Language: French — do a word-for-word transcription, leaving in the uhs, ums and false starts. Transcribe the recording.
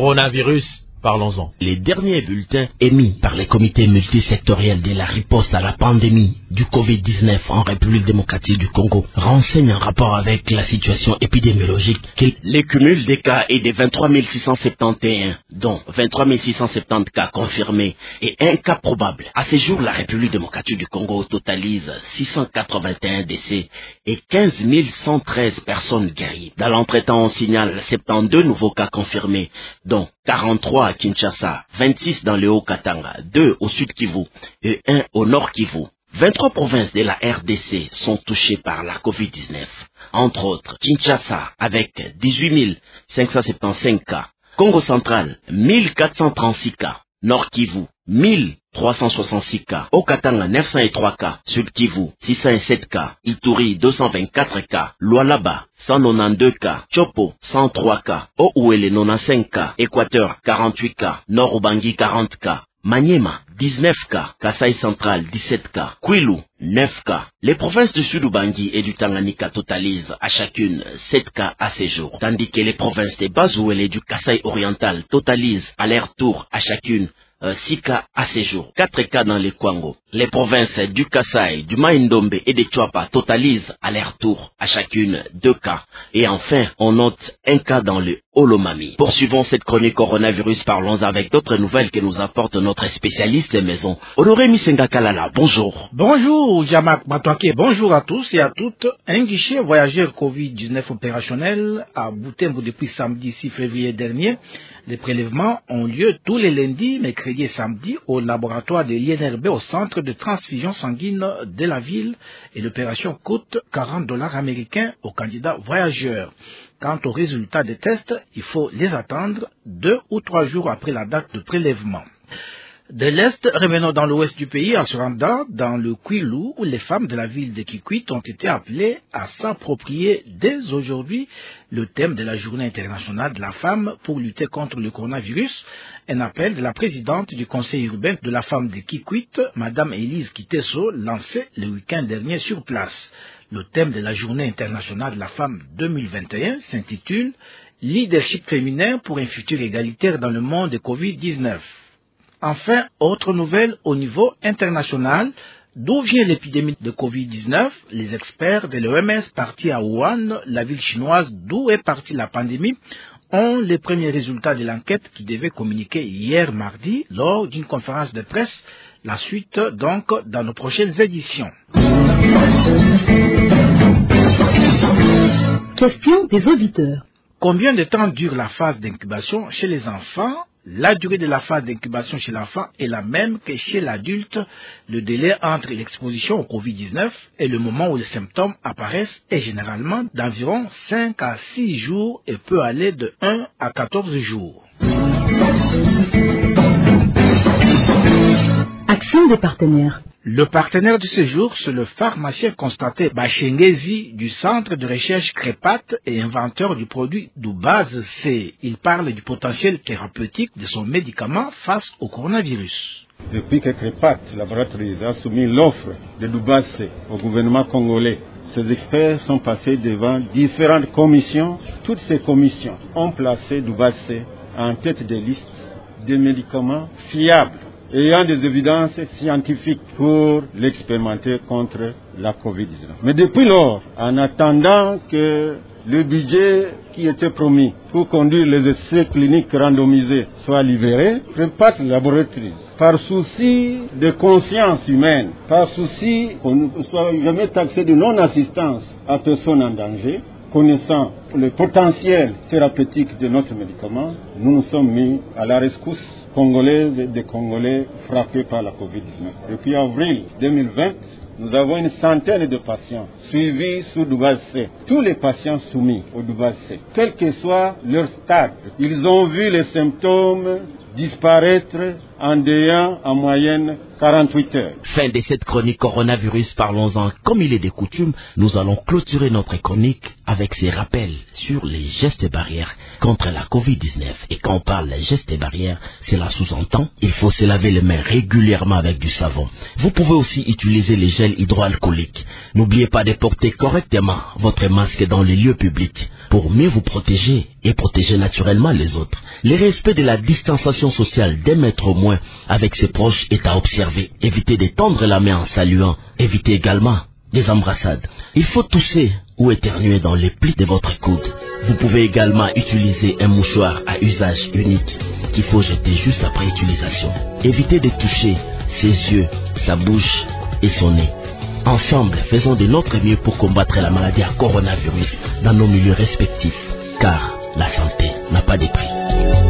coronavirus. Parlons-en. Les derniers bulletins émis par les comités multisectoriels de la riposte à la pandémie du covid dix-neuf en République démocratique du Congo renseignent en rapport avec la situation épidémiologique que le cumul des cas est de vingt-trois mille six cent soixante et onze, dont vingt-trois mille six cent soixante-dix cas confirmés et un cas probable. À ce jour, la République démocratique du Congo totalise six cent quatre-vingt-un décès et quinze mille cent treize personnes guéries. Dans l'entretemps, on signale soixante-douze nouveaux cas confirmés, dont quarante-trois à Kinshasa, vingt-six dans le Haut-Katanga, deux au Sud Kivu et un au Nord Kivu. vingt-trois provinces de la R D C sont touchées par la covid dix-neuf, entre autres Kinshasa avec dix-huit mille cinq cent soixante-quinze cas, Congo central mille quatre cent trente-six cas, Nord Kivu mille trois cent soixante-six cas, Haut-Katanga neuf cent trois cas, Sud Kivu six cent sept cas, Ituri deux cent vingt-quatre cas, Lualaba cent quatre-vingt-douze cas, Chopo cent trois cas, Ouele quatre-vingt-quinze cas, Équateur quarante-huit cas, Nord Ubangi quarante cas, Maniema dix-neuf cas, Kasai central dix-sept cas, Kwilu neuf cas. Les provinces du Sud Ubangi et du Tanganyika totalisent à chacune sept cas à ce jour, tandis que les provinces de Bazuele et du Kasai oriental totalisent à leur tour à chacune Euh, six cas à ce jour, quatre cas dans les Kwango. Les provinces du Kasai, du Maïndombe et de Chouapa totalisent à leur tour à chacune deux cas. Et enfin, on note un cas dans le Olomami. Poursuivons cette chronique coronavirus, parlons avec d'autres nouvelles que nous apporte notre spécialiste maison. Honoré Misenga Kalala, bonjour. Bonjour Jamak Matouake, bonjour à tous et à toutes. Un guichet voyageur covid dix-neuf opérationnel à Butembo depuis samedi six février dernier. Les prélèvements ont lieu tous les lundis, mercredis et samedis au laboratoire de l'I N R B au centre de transfusion sanguine de la ville et l'opération coûte quarante dollars américains aux candidats voyageurs. Quant aux résultats des tests, il faut les attendre deux ou trois jours après la date de prélèvement. De l'Est, revenons dans l'ouest du pays en se rendant dans le Kwilu où les femmes de la ville de Kikwit ont été appelées à s'approprier dès aujourd'hui le thème de la journée internationale de la femme pour lutter contre le coronavirus, un appel de la présidente du conseil urbain de la femme de Kikwit, Madame Elise Kiteso, lancé le week-end dernier sur place. Le thème de la journée internationale de la femme deux mille vingt et un s'intitule « Leadership féminin pour un futur égalitaire dans le monde de covid dix-neuf ». Enfin, autre nouvelle au niveau international, d'où vient l'épidémie de covid dix-neuf? Les experts de l'O M S partis à Wuhan, la ville chinoise d'où est partie la pandémie, ont les premiers résultats de l'enquête qui devait communiquer hier mardi lors d'une conférence de presse. La suite donc dans nos prochaines éditions. Question des auditeurs. Combien de temps dure la phase d'incubation chez les enfants? La durée de la phase d'incubation chez l'enfant est la même que chez l'adulte. Le délai entre l'exposition au covid dix-neuf et le moment où les symptômes apparaissent est généralement d'environ cinq à six jours et peut aller de un à quatorze jours. Action des partenaires. Le partenaire de ce jour, c'est le pharmacien Constantin Bachengezi du centre de recherche Crépat et inventeur du produit Doubase C. Il parle du potentiel thérapeutique de son médicament face au coronavirus. Depuis que Crépat Laboratories a soumis l'offre de Doubase C au gouvernement congolais, ces experts sont passés devant différentes commissions. Toutes ces commissions ont placé Doubase C en tête de liste des médicaments fiables ayant des évidences scientifiques pour l'expérimenter contre la covid dix-neuf. Mais depuis lors, en attendant que le budget qui était promis pour conduire les essais cliniques randomisés soit libéré, Crépat Laboratories, par souci de conscience humaine, par souci qu'on ne soit jamais taxé de non-assistance à personne en danger, connaissant le potentiel thérapeutique de notre médicament, nous nous sommes mis à la rescousse congolaise et des Congolais frappés par la covid dix-neuf. Depuis avril deux mille vingt, nous avons une centaine de patients suivis sous Doubase C. Tous les patients soumis au Doubase C, quel que soit leur stade, ils ont vu les symptômes disparaître en dehors en moyenne quarante-huit heures. Fin de cette chronique coronavirus, parlons-en. Comme il est de coutume, nous allons clôturer notre chronique avec ces rappels sur les gestes barrières contre la covid dix-neuf. Et quand on parle de gestes barrières, cela sous-entend il faut se laver les mains régulièrement avec du savon. Vous pouvez aussi utiliser les gels hydroalcooliques. N'oubliez pas de porter correctement votre masque dans les lieux publics pour mieux vous protéger et protéger naturellement les autres. Le respect de la distanciation sociale d'un mètre au moins avec ses proches est à observer. Évitez de tendre la main en saluant. Évitez également des embrassades. Il faut tousser ou éternuer dans les plis de votre coude. Vous pouvez également utiliser un mouchoir à usage unique qu'il faut jeter juste après utilisation. Évitez de toucher ses yeux, sa bouche et son nez. Ensemble, faisons de notre mieux pour combattre la maladie à coronavirus dans nos milieux respectifs, car la santé n'a pas de prix.